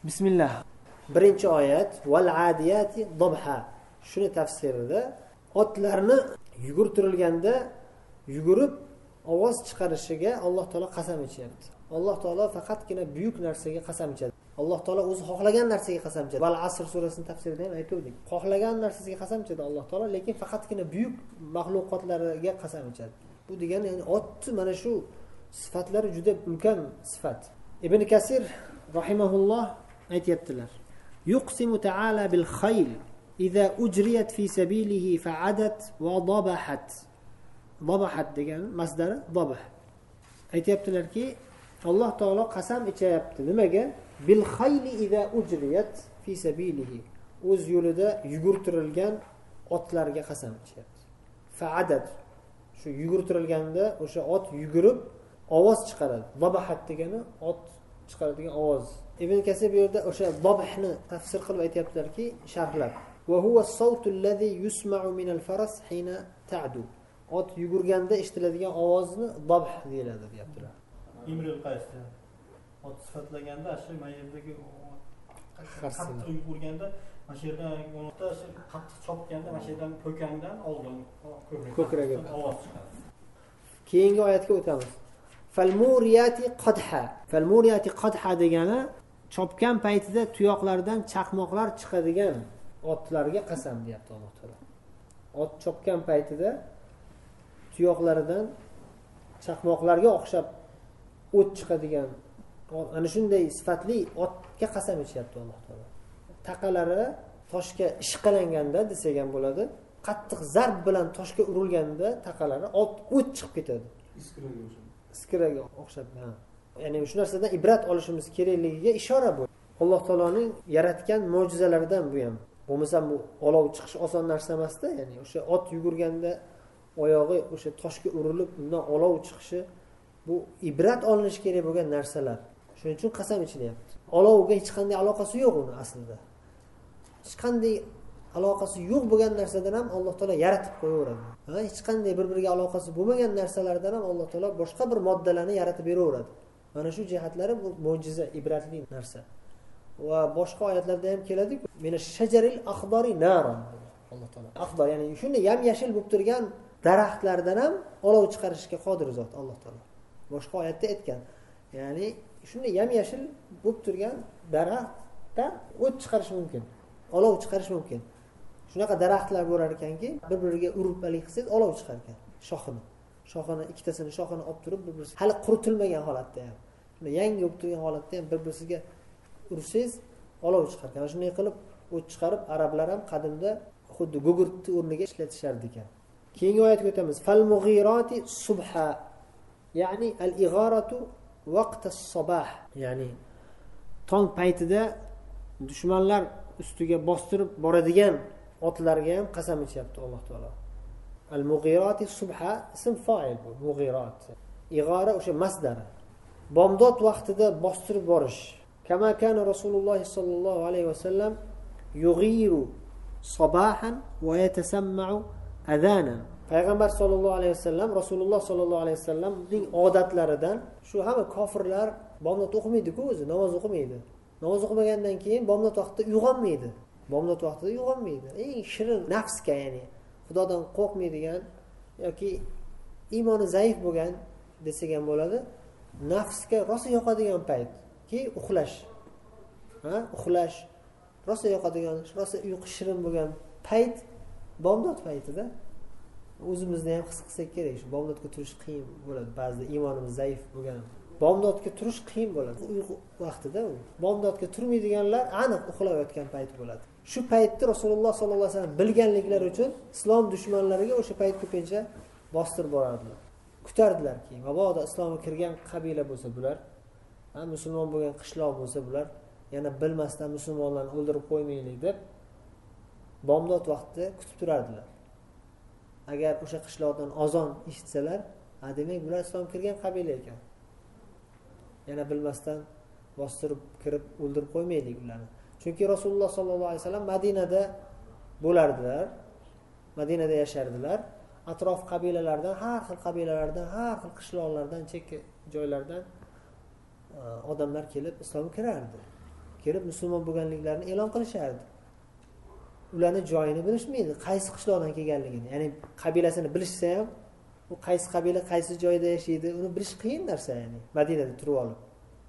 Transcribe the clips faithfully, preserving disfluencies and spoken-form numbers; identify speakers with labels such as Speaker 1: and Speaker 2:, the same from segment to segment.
Speaker 1: Bismillah. Birinchi oyat val adiyati dobha. Shuni tafsirida otlarni yugurtirilganda yugurib ovoz chiqarishiga Alloh taolo qasam ichyapti. Alloh taolo faqatgina buyuk narsaga qasam ichadi. Alloh taolo o'zi xohlagan narsaga qasam ichadi. Val asr surasining tafsirida ham aytdik. Xohlagan narsasiga qasam ichadi Alloh taolo, lekin faqatgina buyuk mahluqotlariga qasam ichadi. Bu degani ya'ni otni mana shu sifatlari juda ulkan sifat. Ibn Kasir rahimahulloh aytibdilar. Yuqsimu ta'ala bil khayl idza ujriyat fi sabilihi fa'adat wa dabahat. Dabahat degan masdari dabah. Aytibdilarki, Alloh taolo qasam ichyapti. Nimaga? Bil khayli idza ujriyat fi sabilihi. O'z yo'lida yugurtirilgan otlarga qasam ichyapti. Fa'adat. Shu yugurtirilganda o'sha ot yugurib ovoz chiqaradi. Dabahat degani ot chiqaradigan ovoz. Ibn Kasir bu yerda o'sha dabhni tafsir qilib aytibdilarki, sharhlab. Va huwa as-sawtu alladhi yusma'u min al-faras hina ta'du. Ot yugurganda eshitiladigan ovozni dabh deyiladi, deyaptilar.
Speaker 2: Imrul Qaysda ot sifatlaganda shu mayerdagi qattiq yugurganda mana shu yerdan o'tda qattiq chopganda mana shu yerdan ko'kangdan oldin
Speaker 1: ko'kragiga ovoz chiqadi. Keyingi oyatga o'tamiz. Falmuriyati qadha. Falmuriyati qadha degani chopgan paytida tuyoqlardan chaqmoqlar chiqadigan otlarga qasam deyapti Alloh taolo. Ot chopgan paytida tuyoqlaridan chaqmoqlarga o'xshab o't chiqadigan ana shunday sifatli otga qasam ichyapti Alloh taolo. Taqalari toshga ishqalanganda desak ham bo'ladi. Qattiq zarb bilan toshga urilganda taqalari ot o't chiqib ketadi.
Speaker 2: Iskiraga o'xshab.
Speaker 1: Iskiraga o'xshab. Ha. Ya'ni shu narsadan ibrat olishimiz kerakligiga ishora bu. Alloh taoloning yaratgan mo'jizalaridan bu ham. Bo'lmasa bu olov chiqish oson narsa emas-da, ya'ni o'sha ot yugurganda oyog'i o'sha toshga urilib, undan olov chiqishi bu ibrat olinish kerak bo'lgan narsalar. Shuning uchun qasam ichilyapti. Olovga hech qanday aloqasi yo'q uni aslida. Hech qanday aloqasi yo'q bo'lgan narsadan ham Alloh taolo yaratib qo'yaveradi. Ha, hech qanday bir-biriga aloqasi bo'lmagan narsalardan ham Alloh taolo boshqa bir moddalarni yaratib beraveradi. Mana shu jihatlari bu mo'jiza, ibratli narsa. Va boshqa oyatlarda ham keladi-ku, "Mina shajaril akhdari naran." Alloh taolo. Akhdar, ya'ni shunday yam-yashil bo'lib turgan daraxtlardan ham olov chiqarishga qodir zot Alloh taolo. Boshqa oyatda aytgan. Ya'ni shunday yam-yashil bo'lib turgan daraxtdan o't chiqarish mumkin. Olov chiqarish mumkin. Shunaqa daraxtlar bo'lar ekanki, bir-biriga urib alik qilsangiz olov chiqar ekan. Shoxini, shoxini ikkitasini shoxini olib turib, bir-birisiga hali quritilmagan holatda ham, shunday yangi bo'lib turgan holatda ham bir-birisiga ursangiz olov chiqar ekan. Shunday qilib o't chiqarib arablar ham qadimda xuddi gugurtni o'rniga ishlatishardi ekan. Keyingi oyatga o'tamiz. Fal mughirati subha. Ya'ni al-igharatu vaqt as-sabah. Ya'ni tong paytida dushmanlar ustiga bostirib boradigan otlarga ham qasam ichyapti Alloh taolo. Al-mughirati subha ism fa'il bu, mughirat. Ig'ora o'sha masdar. Bomdod vaqtida bostirib borish. Kama kana Rasululloh sallallohu alayhi vasallam yughiru sabahan va yatasamma'u adhanan. Payg'ambar sollallohu alayhi vasallam, Rasululloh sollallohu alayhi vasallamning odatlaridan shu hamma kofirlar bomdod o'qimaydi-ku o'zi, namoz o'qimaydi. Namoz o'qimagandan keyin bomdod vaqtida uyg'onmaydi. Bomdod vaqtida uyg'onmaydi. Eng shirin nafsga, ya'ni Xudodan qo'rqmaydigan yoki iymoni zaif bo'lgan desak ham bo'ladi, nafsga rosa yoqadigan payt ki uxlash. Ha, uxlash rosa yoqadigan, rosa uyqu shirin bo'lgan payt bomdod paytida. O'zimizni ham his qilsak kerak, shu bomdodga turish qiyin bo'ladi. Ba'zida iymonimiz zaif bo'lgan. Bomdodga turish qiyin bo'ladi. Uyqu vaqtida u. Bomdodga turmaydiganlar aniq uxlayotgan payt bo'ladi. Shu paytda Rasululloh sollallohu alayhi vasallam bilganliklari uchun islom dushmanlariga o'sha payt ko'pincha bostirib borardilar. Kutardilarki, mabodo islomga kirgan qabila bo'lsa bular, ha, musulmon bo'lgan qishloq bo'lsa bular, yana bilmasdan musulmonlarni o'ldirib qo'ymaylik deb bomdod vaqtida kutib turardilar. Agar o'sha qishloqdan azon eshitsalar, ha, demak bular islomga kirgan qabila ekan. Yana bilmasdan bostirib kirib o'ldirib qo'ymaylik ularni. Chunki Rasululloh sollallohu alayhi vasallam Madinada bo'lardilar. Madinada yashardilar. Atrof qabilalardan, har xil qabilalardan, har xil qishloqlardan, chekka joylardan odamlar kelib islomga kirardi. kirib musulmon bo'lganliklarini e'lon qilishardi. Ularning joyini bilishmaydi, qaysi qishloqdan kelganligini. Ya'ni qabilasini bilishsa ham, u qaysi qabila qaysi joyda yashaydi, uni bilish qiyin narsa, ya'ni Madinada turib olib.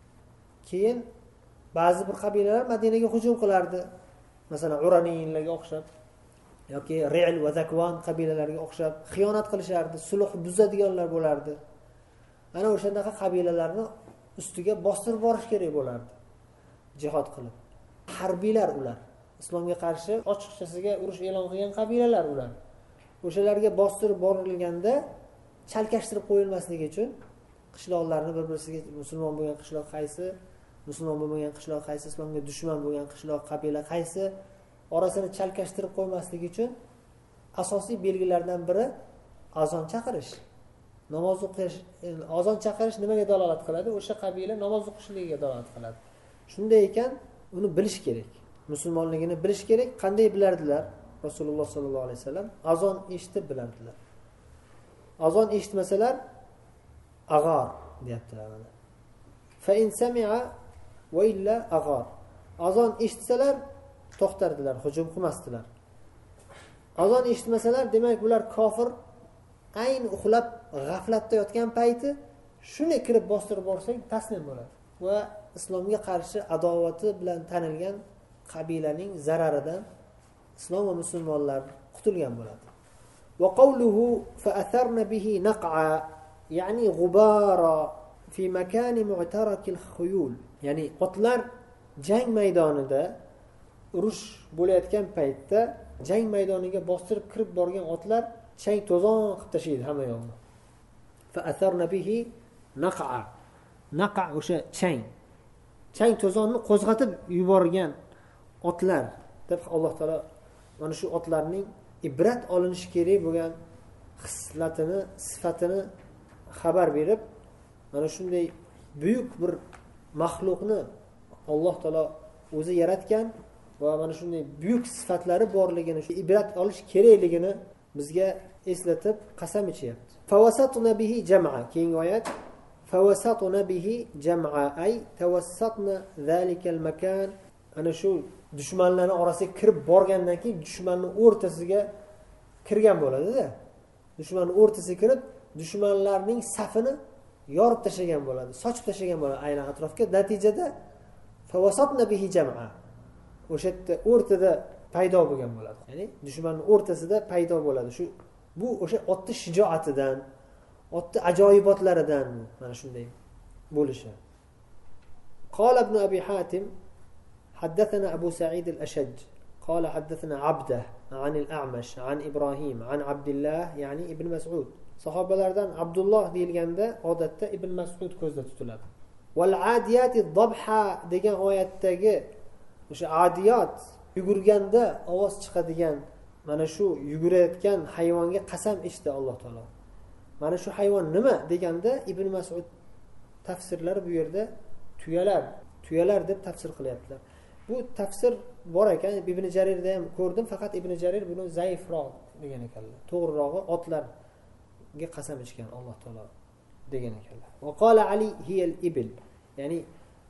Speaker 1: Keyin ba'zi bir qabilalar Madinaga hujum qilardi. Masalan, Uraniylarga o'xshab yoki Ri'l va Zakwan qabilalariga o'xshab xiyonat qilishardi, sulh buzadiganlar bo'lardi. Ana o'shandaqa qabilalarni ustiga bostirib borish kerak bo'lardi. Jihad qilib. Harbiylar ular. Islomga qarshi ochiqchasiga urush e'lon qilgan qabilalar ular. O'shalarga bostirib borilganda chalkashtirib qo'yilmasligi uchun qishloqlarni bir-birisiga musulmon bo'lgan qishloq qaysi, musulmon bo'lmagan qishloq qaysi, islomga dushman bo'lgan qishloq qabila qaysi orasini chalkashtirib qo'ymaslik uchun asosiy belgilardan biri azon chaqirish. Namoz o'qish, azon chaqirish nimaga dalolat qiladi? O'sha qabila namoz o'qishligiga dalolat qiladi. Shunday ekan, uni bilish kerak. Musulmonligini bilish kerak. Qanday bilardilar? Rasululloh sollallohu alayhi vasallam azon eshitib bilardilar. Azon eshitmasalar ag'ar deyaptilar mana. Fa in sami'a va illa ag'ar. Azon eshitsalar to'xtardilar, hujum qilmasdilar. Azon eshitmasalar, demak bular kofir, ayn uxlab g'aflatda yotgan payti shuni kirib bostirib borsang taslim bo'ladi va islomga qarshi adovati bilan tanilgan qabilaning zararidan islom va musulmonlar qutulgan bo'ladi. Va qawluhu fa atharna bihi naq'a, ya'ni g'ubara fi makani mu'tarakil khuyul, ya'ni otlar jang maydonida urush bo'layotgan paytda jang maydoniga bostirib kirib borgan otlar chang to'zon qilib tashlaydi hamma yoqni. Fa atharna bihi naq'a. Naqa o'sha chang. Chang to'zonni qo'zg'atib yuborgan otlar deb Alloh taolo mana shu otlarning ibrat olinishi kerak bo'lgan xislatini, sifatini xabar berib, mana shunday buyuk bir maxluqni Alloh taolo o'zi yaratgan va mana shunday buyuk sifatlari borligini, shu ibrat olish kerakligini bizga eslatib qasam ichyapti. Fawasatna bihi jam'a. Keyingi oyat fawasatna bihi jam'a ay tawassatna zalikal makan. Ana shu dushmanlarning orasiga kirib borgandan keyin dushmanning o'rtasiga kirgan bo'ladi-da. Dushmanning o'rtasiga kirib dushmanlarning safini yorib tashlagan bo'ladi, sochib tashlagan bo'ladi aynan atrofga. Natijada fawasatna bihi jam'a. O'sha yerda o'rtada paydo bo'lgan bo'ladi. Ya'ni dushmanning o'rtasida paydo bo'ladi. Shu bu o'sha otni shijoatidan, otni ajoyibotlaridan mana shunday bo'lishi. Qala ibn Abi Hatim حدثنا أبو سعيد الأشج قال حدثنا عبده عن الأعمش عن إبراهيم عن عبد الله يعني ابن مسعود. Sahobalardan Abdullah deyilganda odatda Ibn Mas'ud ko'zda tutiladi. Wal adiyati dabha degan oyatdagi o'sha adiyat yugurganda ovoz chiqadigan mana shu yugurayotgan hayvonga qasam ichdi Alloh taolo. Mana shu hayvon nima deganda Ibn Mas'ud tafsirlari bu yerda tuyalar, tuyalar deb tafsir qilyaptilar. Bu tafsir bor ekan, Ibn Jarirda ham ko'rdim, faqat Ibn Jarir buni zaifroq degan ekanlar. To'g'rirog'i otlarga qasam ichgan Alloh taolo degan ekanlar. Va qala Ali hiyal ibil, ya'ni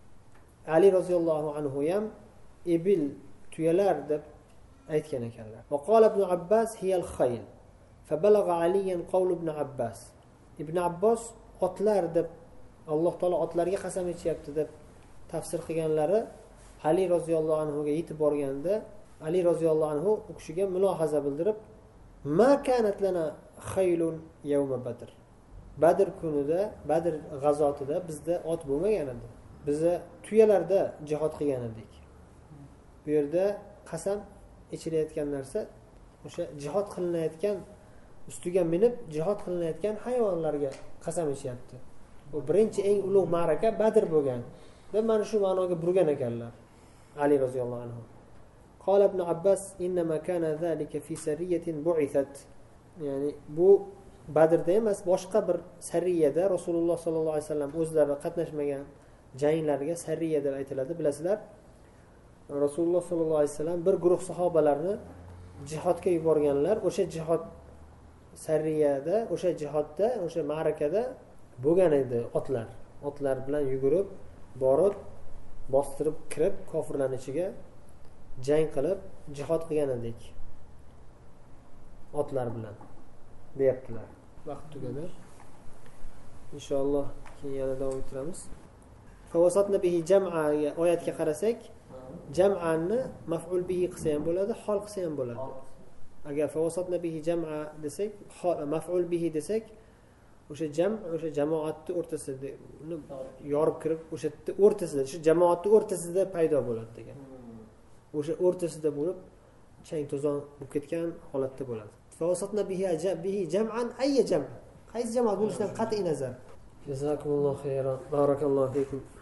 Speaker 1: Ali roziyallohu anhu ham ibil tuyalar deb aytgan ekanlar. Va qala ibn Abbas hiyal khayl. Fa balagha aliyan qawl ibn Abbas. Ibn Abbos otlar deb Alloh taolo otlarga qasam ichyapti deb tafsir qilganlari Ali roziyallohu anhu ga yetib borganda Ali roziyallohu anhu u kishiga mulohaza bildirib, "Ma kanat lana khaylun yawma Badr." Badr kunida, Badr g'azotida bizda ot bo'lmagan edi. Biz tuyalarda jihad qilgan edik. Bu yerda qasam ichilayotgan narsa o'sha jihad qilinayotgan, ustiga minib jihad qilinayotgan hayvonlarga qasam ichyapti. Bu birinchi eng ulug' ma'raka Badr bo'lgan. Deb mana shu ma'noga burgan ekanlar Ali roziyallohu anhu. Qala ibn Abbas inma kana zalika fi sariyatin bu'ithat. Ya'ni bu Badrda emas, boshqa bir sariyada Rasululloh sollallohu alayhi vasallam o'zlari qatnashmagan janglarga sariya deb aytiladi, bilasizlar. Rasululloh sollallohu alayhi vasallam bir guruh sahobalarni jihodga yuborganlar. O'sha jihod sariyada, o'sha jihodda, o'sha ma'rakada bo'lgan edi otlar. Otlar bilan yugurib borib bostirib kirib kofirlarning ichiga jang qilib jihod qilgan edik otlar bilan deyaptilar. Vaqt tugadi. Inshaalloh keyin yana davom ettiramiz. Favosatna bihi jam'a oyatga qarasak, jam'ani maf'ul bihi qilsa ham bo'ladi, hol qilsa ham bo'ladi. Agar favosatna bihi jam'a desak, maf'ul bihi desak, o'sha jam o'sha jamoatning o'rtasida uni yorib kirib, o'sha o'rtasida, shu jamoatning o'rtasida paydo bo'ladi degan. O'sha o'rtasida bo'lib, chang to'zon bo'lib ketgan holatda bo'ladi. Favosatna bihi bihi jam'an ayya jam'. Qaysi jamoat bo'lishidan qat'i nazar. Jazakumulloh xayron. Barakallohu fikum.